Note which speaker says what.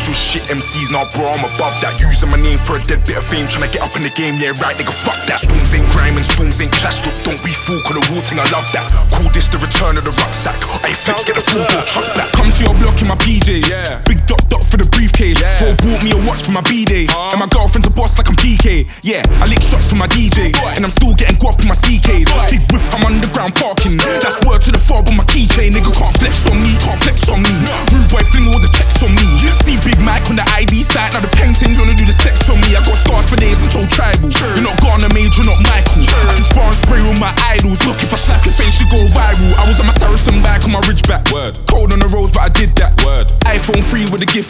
Speaker 1: Raps with shit MCs, nah bro, I'm above that. Using my name for a dead bit of fame, tryna get up in the game, yeah right nigga, fuck that. Spoons ain't grime and spoons ain't clash, look don't be fool, cause the wall thing I love that. Call this the return of the rucksack, hey flips get the full ball truck back. Come to your block in my BJ, yeah. Big dot for the briefcase, yeah. Bro bought me a watch for my B-day, and my girlfriend's a boss like I'm PK. Yeah, I lick shots for my DJ, and I'm still getting guap in my CKs. Big whip, I'm on the